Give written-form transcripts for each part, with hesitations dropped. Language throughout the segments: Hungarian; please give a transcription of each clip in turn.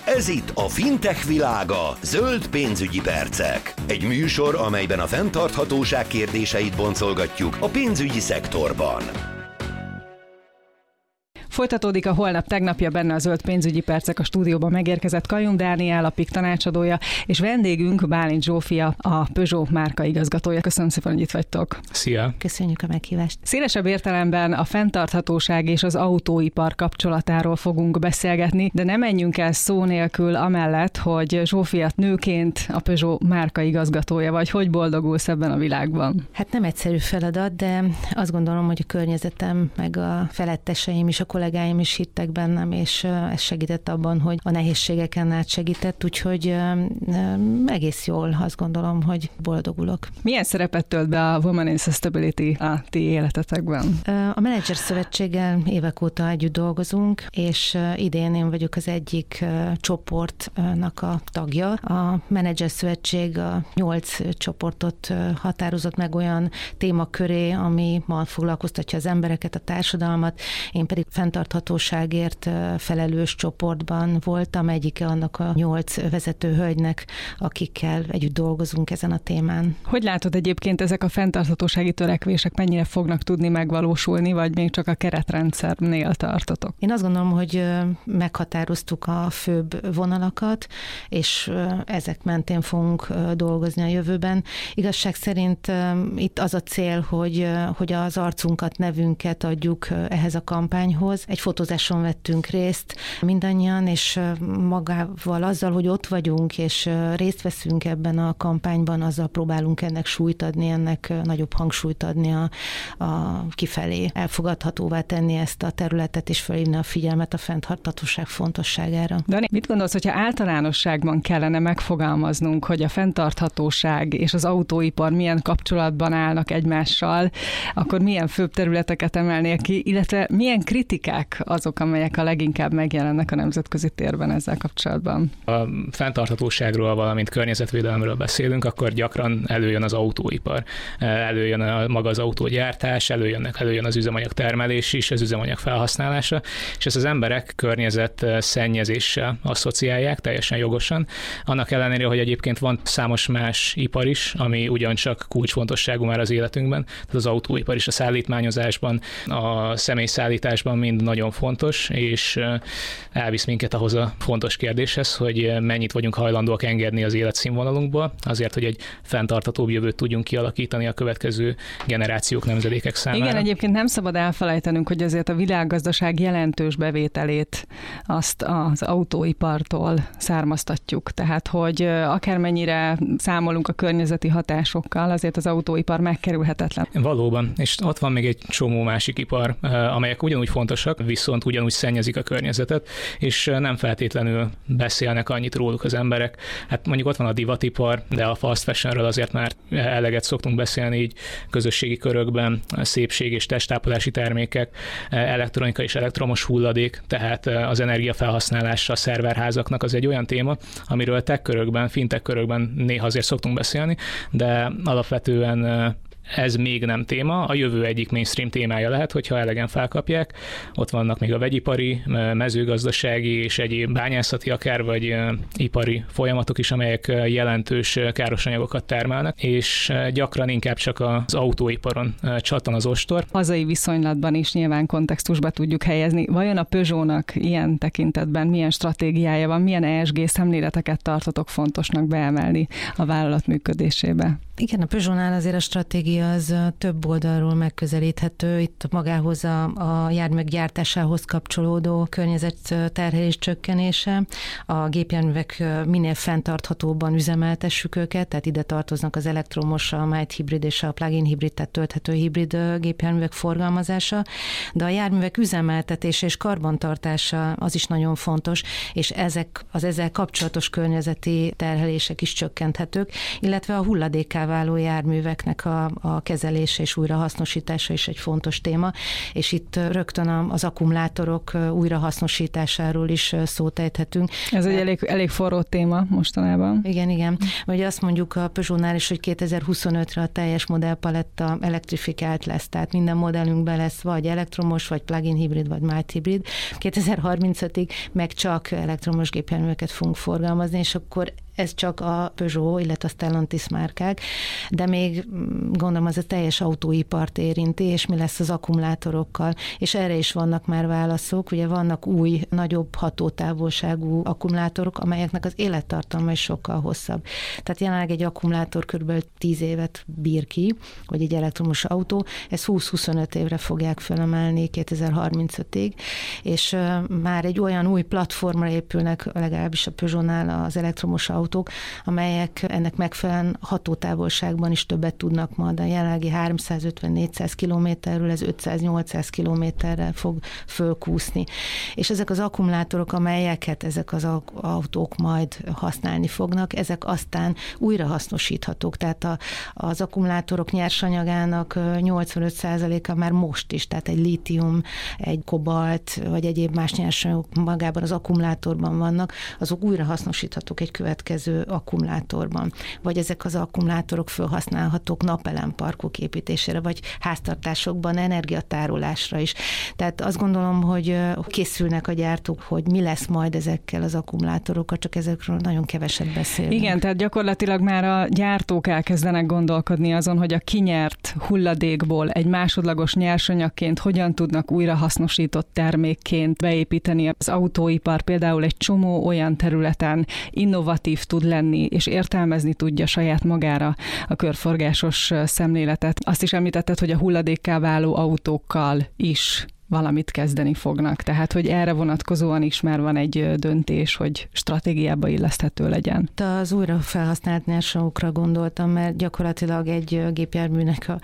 Ez itt a Fintech világa, zöld pénzügyi percek. Egy műsor, amelyben a fenntarthatóság kérdéseit boncolgatjuk a pénzügyi szektorban. Folytatódik a holnap tegnapja, benne a zöld pénzügyi percek. A stúdióban megérkezett Kajum Dániel, a PIK tanácsadója, és vendégünk Bálint Zsófia, a Peugeot márka igazgatója. Köszönöm szépen, hogy itt vagytok. Szia! Köszönjük a meghívást. Szélesebb értelemben a fenntarthatóság és az autóipar kapcsolatáról fogunk beszélgetni, de nem menjünk el szó nélkül amellett, hogy Zsófia nőként a Peugeot márka igazgatója vagy. Hogy boldogulsz ebben a világban? Hát nem egyszerű feladat, de azt gondolom, hogy a környezetem, meg a feletteseim is, a kollégáim is hittek bennem, és ez segített abban, hogy a nehézségeken át segített, úgyhogy egész jól azt gondolom, hogy boldogulok. Milyen szerepet tölt be a Women in Sustainability a ti életetekben? A Menedzser Szövetséggel évek óta együtt dolgozunk, és idén én vagyok az egyik csoportnak a tagja. A Menedzser Szövetség a 8 csoportot határozott meg olyan témaköré, ami ma foglalkoztatja az embereket, a társadalmat. Én pedig fenntarthatóságért felelős csoportban voltam, egyike annak a 8 vezető hölgynek, akikkel együtt dolgozunk ezen a témán. Hogy látod egyébként, ezek a fenntarthatósági törekvések mennyire fognak tudni megvalósulni, vagy még csak a keretrendszernél tartotok? Én azt gondolom, hogy meghatároztuk a főbb vonalakat, és ezek mentén fogunk dolgozni a jövőben. Igazság szerint itt az a cél, hogy az arcunkat, nevünket adjuk ehhez a kampányhoz. Egy fotózáson vettünk részt mindannyian, és magával azzal, hogy ott vagyunk, és részt veszünk ebben a kampányban, azzal próbálunk ennek súlyt adni, ennek nagyobb hangsúlyt adni a kifelé, elfogadhatóvá tenni ezt a területet, és felhívni a figyelmet a fenntarthatóság fontosságára. Dani, mit gondolsz, hogyha általánosságban kellene megfogalmaznunk, hogy a fenntarthatóság és az autóipar milyen kapcsolatban állnak egymással, akkor milyen főbb területeket emelnél ki, illetve milyen kritikák azok, amelyek a leginkább megjelennek a nemzetközi térben ezzel kapcsolatban? A fenntarthatóságról, valamint környezetvédelemről beszélünk, akkor gyakran előjön az autóipar. Előjön maga az autógyártás, előjön az üzemanyagtermelés is, az üzemanyag felhasználása, és ezt az emberek környezet szennyezéssel asszociálják teljesen jogosan. Annak ellenére, hogy egyébként van számos más ipar is, ami ugyancsak kulcsfontosságú már az életünkben, tehát az autóipar is a szállítmányozásban, a személyszállításban mind nagyon fontos, és elvisz minket ahhoz a fontos kérdéshez, hogy mennyit vagyunk hajlandóak engedni az életszínvonalunkból, azért, hogy egy fenntarthatóbb jövőt tudjunk kialakítani a következő generációk, nemzedékek számára. Igen, egyébként nem szabad elfelejtenünk, hogy azért a világgazdaság jelentős bevételét azt az autóipartól származtatjuk. Tehát, hogy akármennyire számolunk a környezeti hatásokkal, azért az autóipar megkerülhetetlen. Valóban, és ott van még egy csomó másik ipar, amelyek ugyanúgy fontosak, viszont ugyanúgy szennyezik a környezetet, és nem feltétlenül beszélnek annyit róluk az emberek. Hát mondjuk ott van a divatipar, de a fast fashionről azért már eleget szoktunk beszélni így közösségi körökben, szépség és testápolási termékek, elektronika és elektromos hulladék, tehát az energiafelhasználása a szerverházaknak az egy olyan téma, amiről tech körökben, fintech körökben néha azért szoktunk beszélni, de alapvetően ez még nem téma, a jövő egyik mainstream témája lehet, hogyha elegen felkapják. Ott vannak még a vegyipari, mezőgazdasági és egyéb bányászati akár, vagy ipari folyamatok is, amelyek jelentős károsanyagokat termelnek, és gyakran inkább csak az autóiparon csattan az ostor. Hazai viszonylatban is nyilván kontextusba tudjuk helyezni. Vajon a Peugeotnak ilyen tekintetben milyen stratégiája van, milyen ESG szemléleteket tartotok fontosnak beemelni a vállalat működésébe? Igen, a Peugeotnál azért a stratégia az több oldalról megközelíthető. Itt magához a járművek gyártásához kapcsolódó környezetterhelés csökkenése, a gépjárművek minél fenntarthatóbban üzemeltessük őket, tehát ide tartoznak az elektromos, a mild hibrid és a plug-in hibrid, tehát tölthető hibrid gépjárművek forgalmazása, de a járművek üzemeltetése és karbantartása az is nagyon fontos, és az ezzel kapcsolatos környezeti terhelések is csökkenthetők, illetve a hulladékká váló járműveknek a a kezelése és újrahasznosítása is egy fontos téma, és itt rögtön az akkumulátorok újrahasznosításáról is szót ejthetünk. Ez egy elég forró téma mostanában. Igen. Vagy azt mondjuk a Peugeotnál is, hogy 2025-re a teljes modellpaletta elektrifikált lesz, tehát minden modellünkben lesz vagy elektromos, vagy plug-in hibrid, vagy mild hibrid. 2035-ig meg csak elektromos gépjárműveket fogunk forgalmazni, és akkor ez csak a Peugeot, illetve a Stellantis márkák, de még gondolom az a teljes autóipart érinti, és mi lesz az akkumulátorokkal, és erre is vannak már válaszok, ugye vannak új, nagyobb hatótávolságú akkumulátorok, amelyeknek az élettartalma is sokkal hosszabb. Tehát jelenleg egy akkumulátor kb. 10 évet bír ki, vagy egy elektromos autó, ezt 20-25 évre fogják felemelni 2035-ig, és már egy olyan új platformra épülnek, legalábbis a Peugeotnál az elektromos autók, amelyek ennek megfelelően hatótávolságban is többet tudnak majd. A jelenlegi 350-400 kilométerről ez 500-800 kilométerrel fog fölkúszni. És ezek az akkumulátorok, amelyeket ezek az autók majd használni fognak, ezek aztán újrahasznosíthatók. Tehát az akkumulátorok nyersanyagának 85%-a már most is, tehát egy lítium, egy kobalt, vagy egyéb más nyersanyagok magában az akkumulátorban vannak, azok újrahasznosíthatók egy következő akkumulátorban. Vagy ezek az akkumulátorok felhasználhatók napelemparkok építésére, vagy háztartásokban energiatárolásra is. Tehát azt gondolom, hogy készülnek a gyártók, hogy mi lesz majd ezekkel az akkumulátorokkal, csak ezekről nagyon keveset beszélünk. Igen, tehát gyakorlatilag már a gyártók elkezdenek gondolkodni azon, hogy a kinyert hulladékból egy másodlagos nyersanyagként hogyan tudnak újrahasznosított termékként beépíteni az autóipar, például egy csomó olyan területen innovatív tud lenni, és értelmezni tudja saját magára a körforgásos szemléletet. Azt is említetted, hogy a hulladékká váló autókkal is valamit kezdeni fognak. Tehát, hogy erre vonatkozóan is már van egy döntés, hogy stratégiába illeszthető legyen. Az újra felhasznált nyersanyagokra gondoltam, mert gyakorlatilag egy gépjárműnek a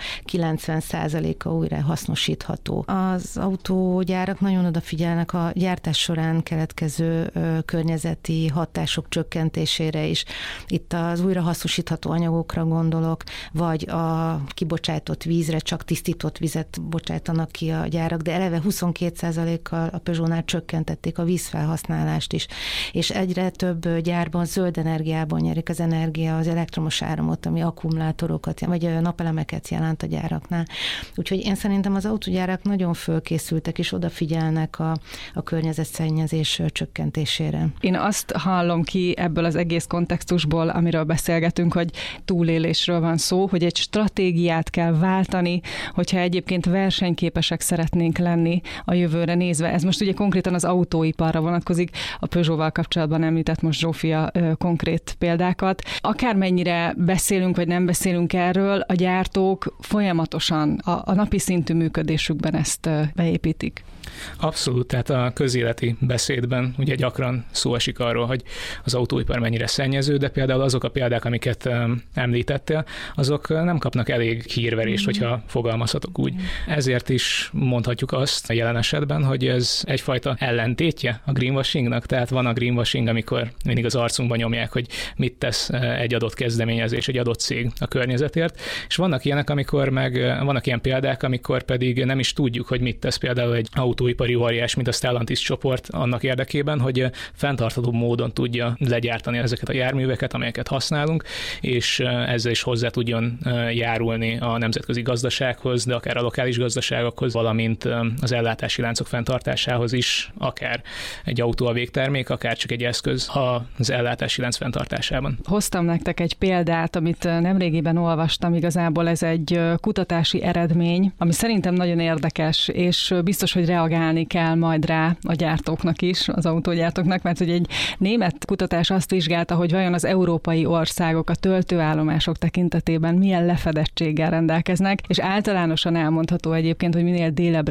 90%-a újra hasznosítható. Az autógyárak nagyon odafigyelnek a gyártás során keletkező környezeti hatások csökkentésére is. Itt az újra hasznosítható anyagokra gondolok, vagy a kibocsátott vízre, csak tisztított vizet bocsájtanak ki a gyárak, de eleve 22%-kal a Peugeotnál csökkentették a vízfelhasználást is, és egyre több gyárban zöld energiában nyerik az energia, az elektromos áramot, ami akkumulátorokat, vagy napelemeket jelent a gyáraknál. Úgyhogy én szerintem az autógyárak nagyon fölkészültek, és odafigyelnek a környezetszennyezés csökkentésére. Én azt hallom ki ebből az egész kontextusból, amiről beszélgetünk, hogy túlélésről van szó, hogy egy stratégiát kell váltani, hogyha egyébként versenyképesek szeretnénk lenni a jövőre nézve. Ez most ugye konkrétan az autóiparra vonatkozik, a Peugeotval kapcsolatban említett most Zsófia konkrét példákat. Akármennyire beszélünk, vagy nem beszélünk erről, a gyártók folyamatosan a napi szintű működésükben ezt beépítik. Abszolút, tehát a közéleti beszédben ugye gyakran szó esik arról, hogy az autóipar mennyire szennyező, de például azok a példák, amiket említettél, azok nem kapnak elég hírverést, hogyha fogalmazhatok úgy. Ezért is mondhatjuk azt a jelen esetben, hogy ez egyfajta ellentétje a greenwashingnak, tehát van a greenwashing, amikor mindig az arcunkban nyomják, hogy mit tesz egy adott kezdeményezés, egy adott cég a környezetért, és vannak ilyenek, amikor vannak ilyen példák, amikor pedig nem is tudjuk, hogy mit tesz például egy autóipari óriás, mint a Stellantis csoport annak érdekében, hogy fenntartható módon tudja legyártani ezeket a járműveket, amelyeket használunk, és ezzel is hozzá tudjon járulni a nemzetközi gazdasághoz, de akár a lokális gazdaságokhoz, valamint az ellátási láncok fenntartásához is, akár egy autó a végtermék, akár csak egy eszköz az ellátási lánc fenntartásában. Hoztam nektek egy példát, amit nemrégiben olvastam, igazából ez egy kutatási eredmény, ami szerintem nagyon érdekes, és biztos, hogy reagálni kell majd rá a gyártóknak is, az autógyártóknak, mert hogy egy német kutatás azt vizsgálta, hogy vajon az európai országok a töltőállomások tekintetében milyen lefedettséggel rendelkeznek, és általánosan elmondható egyébként, hogy minél délebbre haladunk,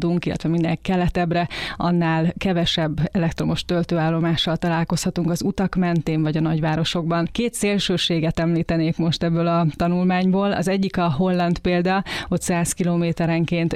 haladunk, illetve minél keletebbre, annál kevesebb elektromos töltőállomással találkozhatunk az utak mentén vagy a nagyvárosokban. Két szélsőséget említenék most ebből a tanulmányból. Az egyik a holland példa, ott 100 kilométerenként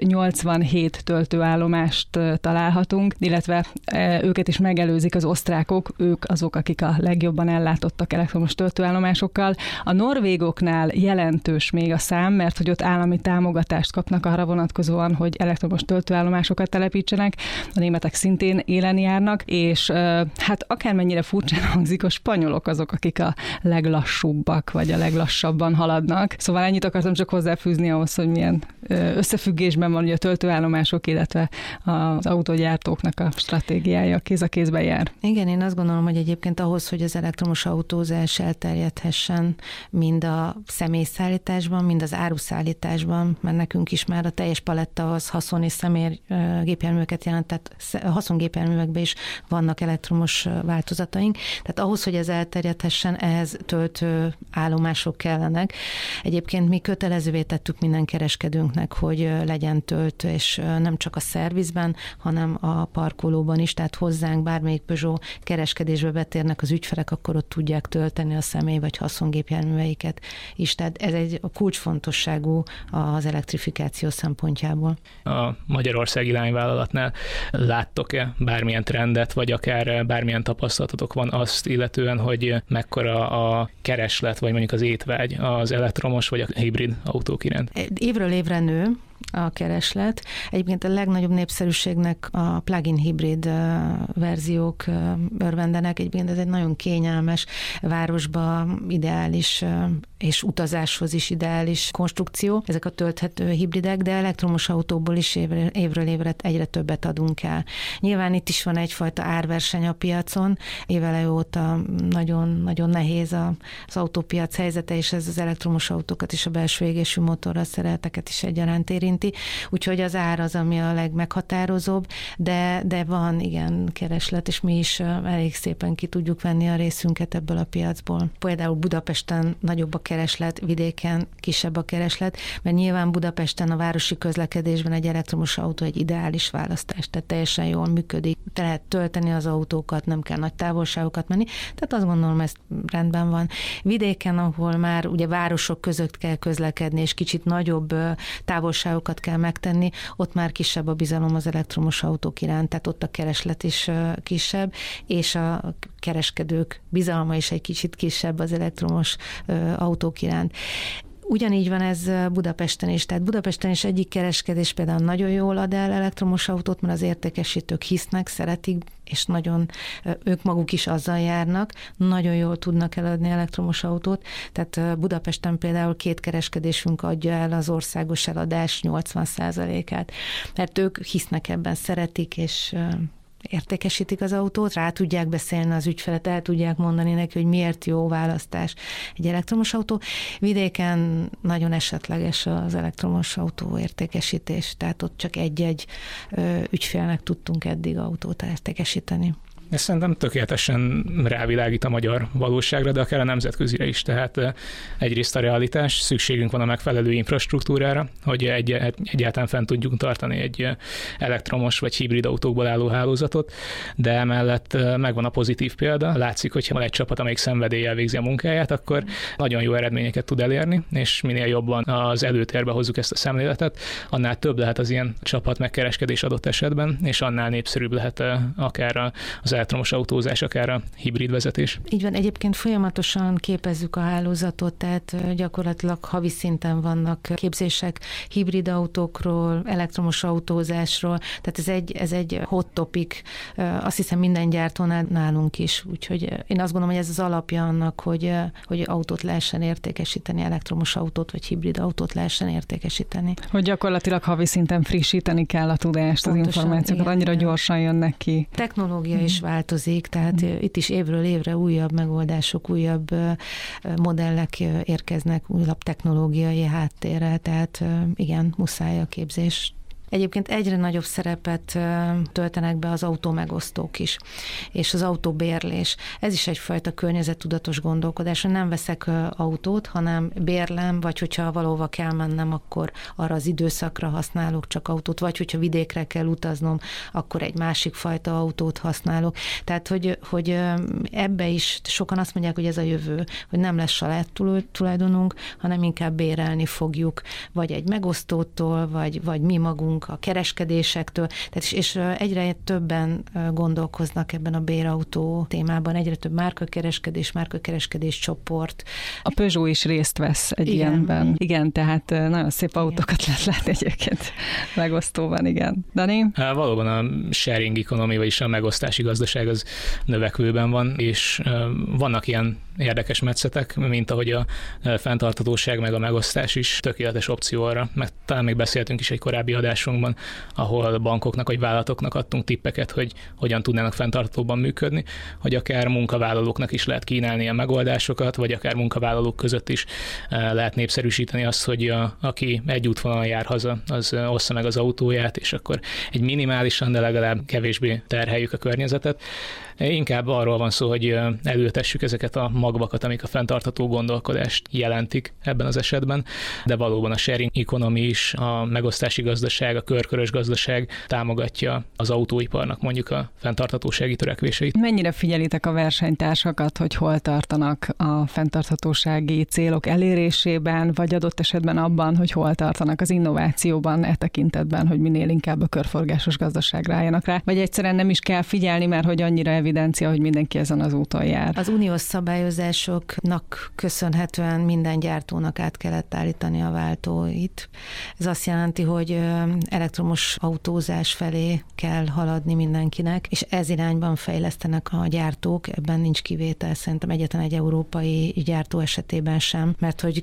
87 töltőállomást találhatunk, illetve őket is megelőzik az osztrákok, ők azok, akik a legjobban ellátottak elektromos töltőállomásokkal. A norvégoknál jelentős még a szám, mert hogy ott állami támogatást kapnak arra vonatkozóan, hogy elektromos töltőállomásokat telepítsenek. A németek szintén élen járnak, és hát akármennyire furcsán hangzik, a spanyolok azok, akik a leglassúbbak, vagy a leglassabban haladnak. Szóval ennyit akartam csak hozzáfűzni ahhoz, hogy milyen összefüggésben van ugye a töltőállomások, illetve az autógyártóknak a stratégiája kéz a kézben jár. Igen, én azt gondolom, hogy egyébként ahhoz, hogy az elektromos autózás elterjedhessen mind a személyszállításban, mind az áruszállításban, mert nekünk is már a teljes paletta az haszon- és személygépjárműveket jelent, tehát a haszongépjárművekben is vannak elektromos változataink. Tehát ahhoz, hogy ez elterjedhessen, ehhez töltőállomások kellenek. Egyébként mi kötelezővé tettük minden kereskedőnknek, hogy legyen töltő, és nem csak a szervizben, hanem a parkolóban is, tehát hozzánk bármelyik Peugeot kereskedésbe betérnek az ügyfelek, akkor ott tudják tölteni a személy- vagy haszongépjárműveiket is. Tehát ez egy kulcsfontosságú az elektrifikáció szempontjából. A Magyarországi Lányvállalatnál láttok-e bármilyen trendet, vagy akár bármilyen tapasztalatotok van azt illetően, hogy mekkora a kereslet, vagy mondjuk az étvágy az elektromos vagy a hibrid autók iránt? Évről évre nő a kereslet. Egyébként a legnagyobb népszerűségnek a plug-in hibrid verziók örvendenek. Egyébként ez egy nagyon kényelmes, városba ideális és utazáshoz is ideális konstrukció. Ezek a tölthető hibridek, de elektromos autóból is évről évre egyre többet adunk el. Nyilván itt is van egyfajta árverseny a piacon. Évele óta nagyon nehéz az autópiac helyzete, és ez az elektromos autókat és a belső égésű motorral szerelteket is egyaránt érinti. Úgyhogy az ár az, ami a legmeghatározóbb, de van igen kereslet, és mi is elég szépen ki tudjuk venni a részünket ebből a piacból. Például Budapesten nagyobb a kereslet, vidéken kisebb a kereslet, mert nyilván Budapesten a városi közlekedésben egy elektromos autó egy ideális választás, tehát teljesen jól működik. Te lehet tölteni az autókat, nem kell nagy távolságokat menni, tehát azt gondolom, ez rendben van. Vidéken, ahol már ugye városok között kell közlekedni, és kicsit nagyobb távolságokat kell megtenni, ott már kisebb a bizalom az elektromos autók iránt, tehát ott a kereslet is kisebb, és a kereskedők bizalma is egy kicsit kisebb az elektromos autók iránt. Ugyanígy van ez Budapesten is. Tehát Budapesten is egyik kereskedés például nagyon jól ad el elektromos autót, mert az értékesítők hisznek, szeretik, és nagyon ők maguk is azzal járnak, nagyon jól tudnak eladni elektromos autót. Tehát Budapesten például 2 kereskedésünk adja el az országos eladás 80%-át. Mert ők hisznek ebben, szeretik, és értékesítik az autót, rá tudják beszélni az ügyfelet, el tudják mondani neki, hogy miért jó választás egy elektromos autó. Vidéken nagyon esetleges az elektromos autó értékesítés, tehát ott csak egy-egy ügyfélnek tudtunk eddig autót értékesíteni. Ez szerintem tökéletesen rávilágít a magyar valóságra, de akár a nemzetközire is. Tehát egyrészt a realitás, szükségünk van a megfelelő infrastruktúrára, hogy egyáltalán fent tudjunk tartani egy elektromos vagy hibrid autókból álló hálózatot, de emellett megvan a pozitív példa. Látszik, hogyha van egy csapat, amelyik szenvedéllyel végzi a munkáját, akkor nagyon jó eredményeket tud elérni, és minél jobban az előtérbe hozzuk ezt a szemléletet, annál több lehet az ilyen csapat megkereskedés adott esetben, és annál népszerűbb lehet akár az elektromos autózás, akár a hibrid vezetés. Így van, egyébként folyamatosan képezzük a hálózatot, tehát gyakorlatilag havi szinten vannak képzések hibrid autókról, elektromos autózásról, tehát ez egy hot topic, azt hiszem minden gyártónál nálunk is, úgyhogy én azt gondolom, hogy ez az alapja annak, hogy autót lehessen értékesíteni, elektromos autót vagy hibrid autót lehessen értékesíteni. Hogy gyakorlatilag havi szinten frissíteni kell a tudást, pontosan, az információkat, igen, annyira gyorsan jönnek ki. Technológia is változik, tehát itt is évről évre újabb megoldások, újabb modellek érkeznek, újabb technológiai háttérrel, tehát igen, muszáj a képzés Egyébként egyre nagyobb szerepet töltenek be az autómegosztók is, és az autóbérlés. Ez is egyfajta környezettudatos gondolkodás, hogy nem veszek autót, hanem bérlem, vagy hogyha valahova kell mennem, akkor arra az időszakra használok csak autót, vagy hogyha vidékre kell utaznom, akkor egy másik fajta autót használok. Tehát, hogy ebbe is sokan azt mondják, hogy ez a jövő, hogy nem lesz saját tulajdonunk, hanem inkább bérelni fogjuk, vagy egy megosztótól, vagy mi magunk a kereskedésektől. Tehát, és egyre többen gondolkoznak ebben a bérautó témában, egyre több márkakereskedés csoport. A Peugeot is részt vesz egy ilyenben. Igen, tehát nagyon szép autókat lehet látni egyébként megosztóban, igen. Dani? Valóban a sharing economy, vagyis a megosztási gazdaság az növekvőben van, és vannak ilyen érdekes metszetek, mint ahogy a fenntarthatóság meg a megosztás is tökéletes opció arra, meg talán még beszéltünk is egy korábbi adásunkban, ahol bankoknak vagy vállalatoknak adtunk tippeket, hogy hogyan tudnának fenntarthatóban működni, hogy akár munkavállalóknak is lehet kínálni ilyen megoldásokat, vagy akár munkavállalók között is lehet népszerűsíteni azt, hogy aki egy útvonalon jár haza, az ossza meg az autóját, és akkor egy minimálisan, de legalább kevésbé terheljük a környezetet. Inkább arról van szó, hogy előtessük ezeket a magvakat, amik a fenntartható gondolkodást jelentik ebben az esetben, de valóban a sharing economy is, a megosztási gazdaság, a körkörös gazdaság támogatja az autóiparnak mondjuk a fenntarthatósági törekvéseit. Mennyire figyelitek a versenytársakat, hogy hol tartanak a fenntarthatósági célok elérésében, vagy adott esetben abban, hogy hol tartanak az innovációban, e tekintetben, hogy minél inkább a körforgásos gazdaságra álljanak rá, vagy egyszerűen nem is kell figyelni, mert hogy annyira evidencia, hogy mindenki ezen az úton jár. Az uniós szabályozásoknak köszönhetően minden gyártónak át kellett állítani a váltóit. Ez azt jelenti, hogy elektromos autózás felé kell haladni mindenkinek, és ez irányban fejlesztenek a gyártók, ebben nincs kivétel, szerintem egyetlen egy európai gyártó esetében sem, mert hogy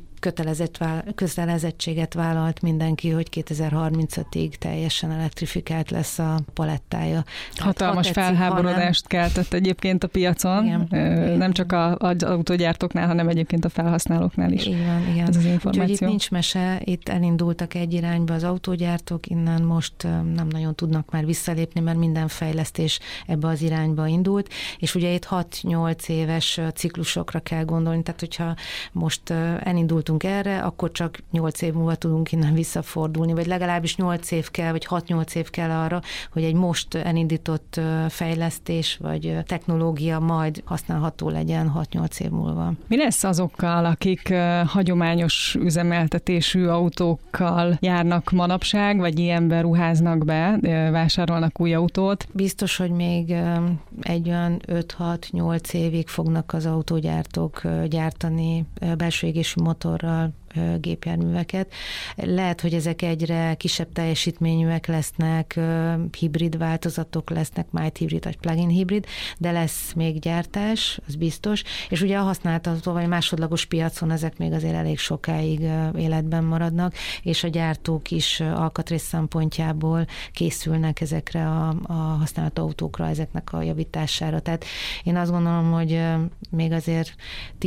kötelezettséget vállalt mindenki, hogy 2035-ig teljesen elektrifikált lesz a palettája. Hatalmas felháborodást keltett egyébként a piacon, igen. Nem csak az autógyártóknál, hanem egyébként a felhasználóknál is. Így van, igen. Ez az információ. Úgyhogy itt nincs mese, itt elindultak egy irányba az autógyártók, innen most nem nagyon tudnak már visszalépni, mert minden fejlesztés ebbe az irányba indult, és ugye itt 6-8 éves ciklusokra kell gondolni, tehát hogyha most elindultunk erre, akkor csak 8 év múlva tudunk innen visszafordulni, vagy legalábbis 8 év kell, vagy 6-8 év kell arra, hogy egy most elindított fejlesztés, vagy technológia majd használható legyen 6-8 év múlva. Mi lesz azokkal, akik hagyományos üzemeltetésű autókkal járnak manapság, vagy ilyenben ruháznak be, vásárolnak új autót? Biztos, hogy még egy olyan 5-6-8 évig fognak az autógyártók gyártani belső égésű motorral gépjárműveket. Lehet, hogy ezek egyre kisebb teljesítményűek lesznek, hibrid változatok lesznek, mild hibrid vagy plug-in hibrid, de lesz még gyártás, az biztos, és ugye a használható vagy másodlagos piacon ezek még azért elég sokáig életben maradnak, és a gyártók is alkatrész szempontjából készülnek ezekre a használt autókra, ezeknek a javítására. Tehát én azt gondolom, hogy még azért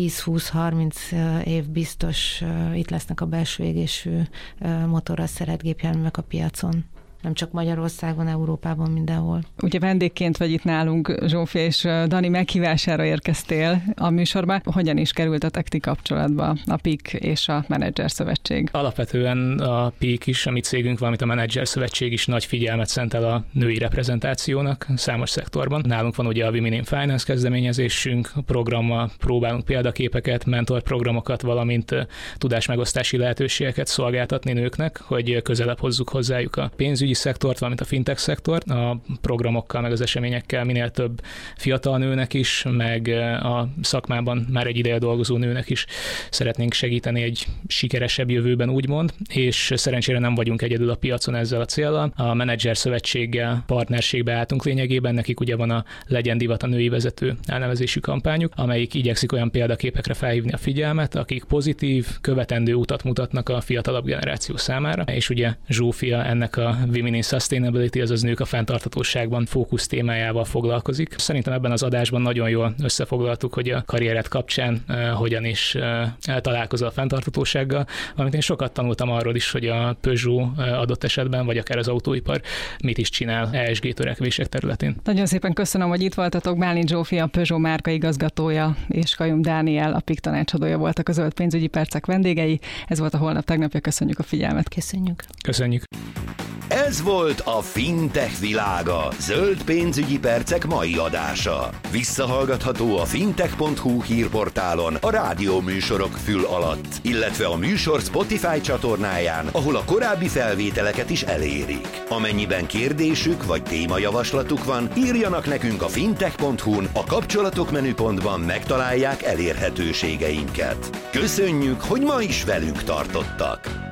10-20-30 év biztos itt lesznek a belső égésű motorral szerelt gépjárművek a piacon. Nem csak Magyarországon, Európában, mindenhol. Ugye vendégként vagy itt nálunk, Zsófi, és Dani meghívására érkeztél a műsorba. Hogyan is kerültetek ti kapcsolatba a PIK és a Menedzser Szövetség? Alapvetően a PIK is, a mi cégünk, valamint a Menedzser Szövetség is nagy figyelmet szentel a női reprezentációnak számos szektorban. Nálunk van ugye a Women in Finance kezdeményezésünk, programmal próbálunk példaképeket, mentorprogramokat, valamint tudásmegosztási lehetőségeket szolgáltatni nőknek, hogy közelebb hozzuk hozzájuk a pénzügyi szektort, valamint a fintech szektort. A programokkal, meg az eseményekkel minél több fiatal nőnek is, meg a szakmában már egy ideje dolgozó nőnek is szeretnénk segíteni egy sikeresebb jövőben, úgymond, és szerencsére nem vagyunk egyedül a piacon ezzel a céllal. A Menedzser Szövetséggel partnerségbe álltunk lényegében, nekik ugye van a Legyen Divat a női vezető elnevezésű kampányuk, amelyik igyekszik olyan példaképekre felhívni a figyelmet, akik pozitív, követendő utat mutatnak a fiatalabb generáció számára, és ugye Zsófia ennek a Women in Sustainability, azaz nők a fenntarthatóságban fókusz témájával foglalkozik. Szerintem ebben az adásban nagyon jól összefoglaltuk, hogy a karriered kapcsán hogyan is találkozol a fenntarthatósággal, valamint én sokat tanultam arról is, hogy a Peugeot adott esetben, vagy akár az autóipar mit is csinál ESG törekvések területén. Nagyon szépen köszönöm, hogy itt voltatok. Bálint Zsófia, a Peugeot márka igazgatója, és Kajum Dániel, a PIK tanácsadója voltak a Zöld pénzügyi percek vendégei. Ez volt a Holnap tegnapja. Köszönjük a figyelmet. Köszönjük. Ez volt a Fintech világa, Zöld pénzügyi percek mai adása. Visszahallgatható a fintech.hu hírportálon a rádió műsorok fül alatt, illetve a műsor Spotify csatornáján, ahol a korábbi felvételeket is elérik. Amennyiben kérdésük vagy témajavaslatuk van, írjanak nekünk a fintech.hu-n, a kapcsolatok menüpontban megtalálják elérhetőségeinket. Köszönjük, hogy ma is velünk tartottak!